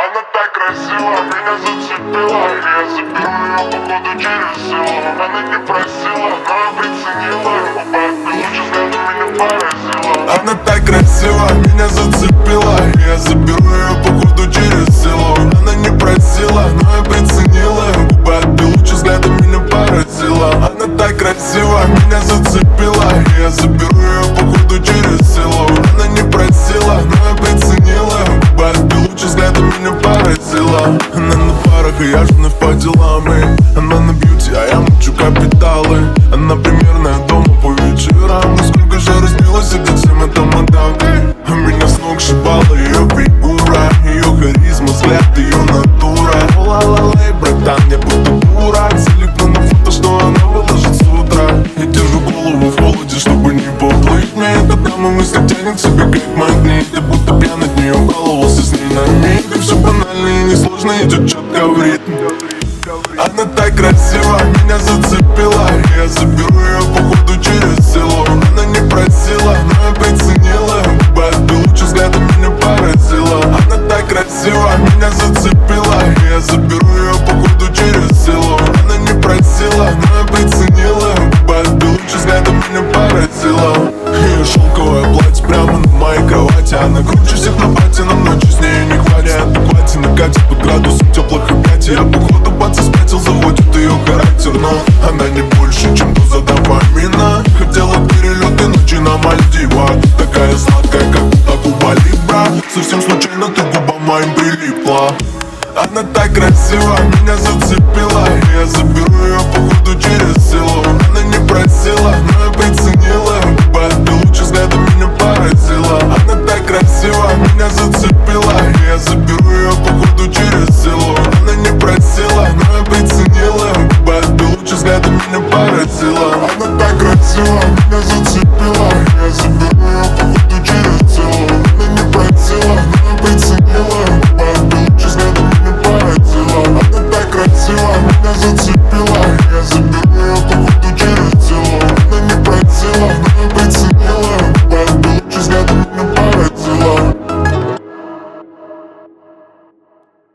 Она так красива, меня зацепила. Я заберу ее походу через село. Она не просила, но я приценила. Под лучше взглядом меня поразила. Она так красива, меня зацепила. Я заберу ее походу через село. Она не просила, но я приценила. Губы отбил, лучше взглядом меня поразила. Она так красива, меня зацепила. Я заберу ее походу через село. Она не просила, но я приценила. Губы отбил, лучше взглядом меня поразила. Она на парах, и я ж вновь по делам. Она на бьюти, а я мучу капиталы. Она примерная дома по вечерам. Насколько же разбилась сердце всем эта мадам. А меня с ног шибала ее фигура, ее харизма, взгляд, ее натура. Ла-ла-лей, братан, я будто дурак. Залипну на фото, что она выложит с утра. Я держу голову в холоде, чтобы не поплыть. Мне эта дама мысли тянет себе как магнит. Я будто пьян от нее, баловался с ней на миг. И все банально и несложно, идет четко в ритм. Она так красива, меня зацепила. Я заберу ее походу через село. Она не просила, но я приценила. Губы отбил, лучше взглядом меня поразила. Она так красива, меня зацепила. Я заберу ее походу через село. Она не просила, но я приценила. Губы отбил, лучше взглядом меня поразила. Ее шелковое платье прямо на моей кровати. Она круче всех на пати, на ночью с ней не хватит. Адеквате накатит под градусом теплых объятий. Я походу паца спятил, заводит ее характер. Но она не больше, чем доза дофамина. Хотела перелеты ночи на Мальдивах. Такая сладкая, как будто Куба Либра. Совсем случайно ты губам моим прилипла. Она так красива, меня зацепила. Я заберу ее походу через село. Она не просила, но я приценила. Губы отбил, лучше взглядом меня поразила. Она так красива, меня зацепила. Я заберу ее походу через село. Она не просила, но я приценила. Губы отбил, лучше взглядом меня поразила. Она так красива.